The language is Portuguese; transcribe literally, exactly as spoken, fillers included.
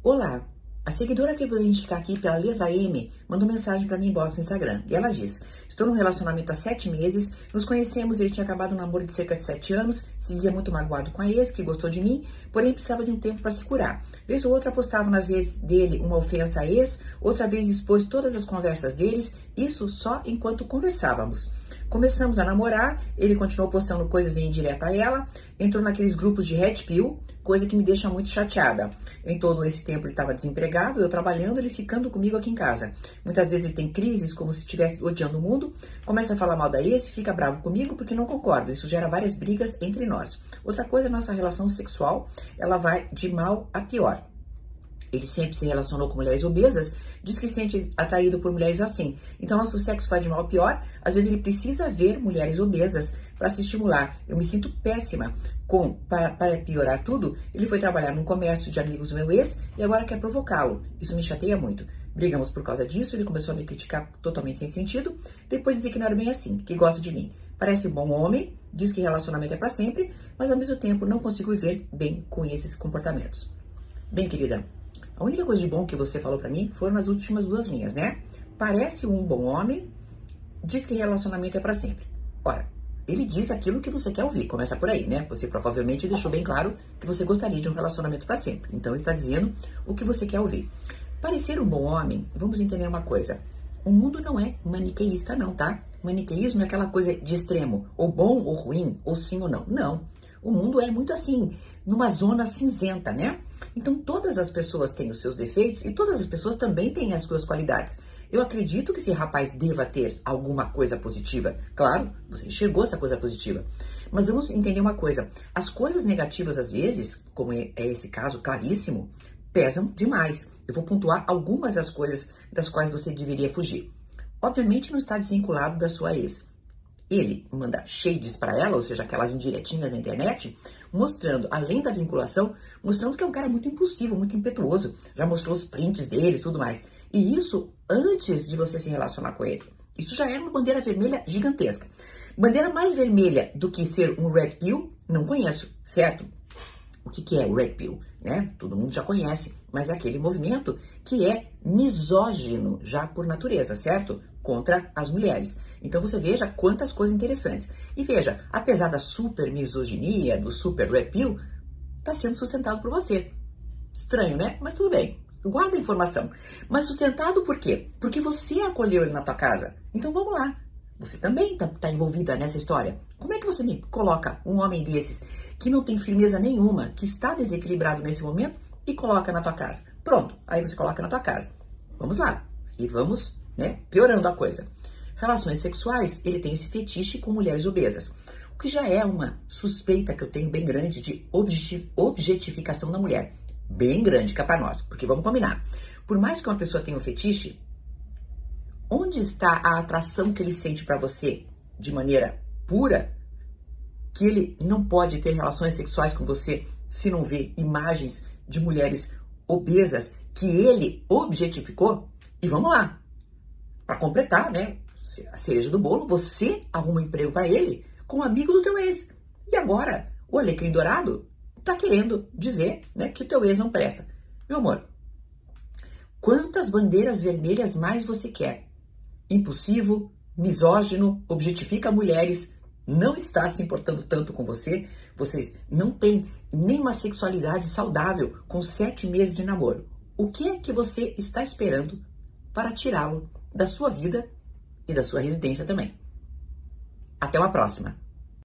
Olá, a seguidora que eu vou identificar aqui pela letra M mandou mensagem para mim inbox no Instagram. E ela diz: estou num relacionamento há sete meses, nos conhecemos, ele tinha acabado um namoro de cerca de sete anos, se dizia muito magoado com a ex, que gostou de mim, porém precisava de um tempo para se curar. Vez ou outra postava nas redes dele uma ofensa à ex, outra vez expôs todas as conversas deles, isso só enquanto conversávamos. Começamos a namorar, ele continuou postando coisas em indireta a ela, entrou naqueles grupos de red pill, coisa que me deixa muito chateada. Em todo esse tempo ele estava desempregado, eu trabalhando, ele ficando comigo aqui em casa. Muitas vezes ele tem crises como se estivesse odiando o mundo, começa a falar mal da ex e fica bravo comigo porque não concordo. Isso gera várias brigas entre nós. Outra coisa, nossa relação sexual, ela vai de mal a pior. Ele sempre se relacionou com mulheres obesas, diz que se sente atraído por mulheres assim. Então, nosso sexo vai de mal a pior. Às vezes ele precisa ver mulheres obesas para se estimular. Eu me sinto péssima. Com, para, para piorar tudo, ele foi trabalhar num comércio de amigos do meu ex e agora quer provocá-lo. Isso me chateia muito. Brigamos por causa disso, ele começou a me criticar totalmente sem sentido. Depois dizia que não era bem assim, que gosta de mim. Parece um bom homem, diz que relacionamento é para sempre, mas ao mesmo tempo não consigo viver bem com esses comportamentos. Bem, querida, a única coisa de bom que você falou pra mim foram as últimas duas linhas, né? Parece um bom homem, diz que relacionamento é pra sempre. Ora, ele diz aquilo que você quer ouvir, começa por aí, né? Você provavelmente deixou bem claro que você gostaria de um relacionamento pra sempre. Então ele tá dizendo o que você quer ouvir. Parecer um bom homem, vamos entender uma coisa. O mundo não é maniqueísta não, tá? Maniqueísmo é aquela coisa de extremo, ou bom ou ruim, ou sim ou não. Não. O mundo é muito assim, numa zona cinzenta, né? Então todas as pessoas têm os seus defeitos e todas as pessoas também têm as suas qualidades. Eu acredito que esse rapaz deva ter alguma coisa positiva. Claro, você enxergou essa coisa positiva. Mas vamos entender uma coisa. As coisas negativas, às vezes, como é esse caso claríssimo, pesam demais. Eu vou pontuar algumas das coisas das quais você deveria fugir. Obviamente não está desvinculado da sua ex. Ele manda shades para ela, ou seja, aquelas indiretinhas na internet, mostrando, além da vinculação, mostrando que é um cara muito impulsivo, muito impetuoso. Já mostrou os prints dele e tudo mais. E isso antes de você se relacionar com ele. Isso já era uma bandeira vermelha gigantesca. Bandeira mais vermelha do que ser um red pill, não conheço, certo? O que, que é o red pill? Né? Todo mundo já conhece, mas é aquele movimento que é misógino, já por natureza, certo? Contra as mulheres. Então você veja quantas coisas interessantes. E veja, apesar da super misoginia, do super red pill, está sendo sustentado por você. Estranho, né? Mas tudo bem. Guarda a informação. Mas sustentado por quê? Porque você acolheu ele na tua casa. Então vamos lá. Você também está tá envolvida nessa história. Como é que você me coloca um homem desses que não tem firmeza nenhuma, que está desequilibrado nesse momento e coloca na tua casa? Pronto, aí você coloca na tua casa. Vamos lá. E vamos, né, piorando a coisa. Relações sexuais, ele tem esse fetiche com mulheres obesas. O que já é uma suspeita que eu tenho bem grande de objetificação da mulher. Bem grande, cá pra nós. Porque vamos combinar. Por mais que uma pessoa tenha um fetiche, onde está a atração que ele sente pra você de maneira pura, que ele não pode ter relações sexuais com você se não vê imagens de mulheres obesas que ele objetificou? E vamos lá. Para completar, né, a cereja do bolo, você arruma um emprego para ele com um amigo do teu ex. E agora, o alecrim dourado tá querendo dizer, né, que o teu ex não presta. Meu amor, quantas bandeiras vermelhas mais você quer? Impulsivo, misógino, objetifica mulheres, não está se importando tanto com você, vocês não têm nenhuma sexualidade saudável com sete meses de namoro. O que é que você está esperando para tirá-lo da sua vida e da sua residência também? Até uma próxima!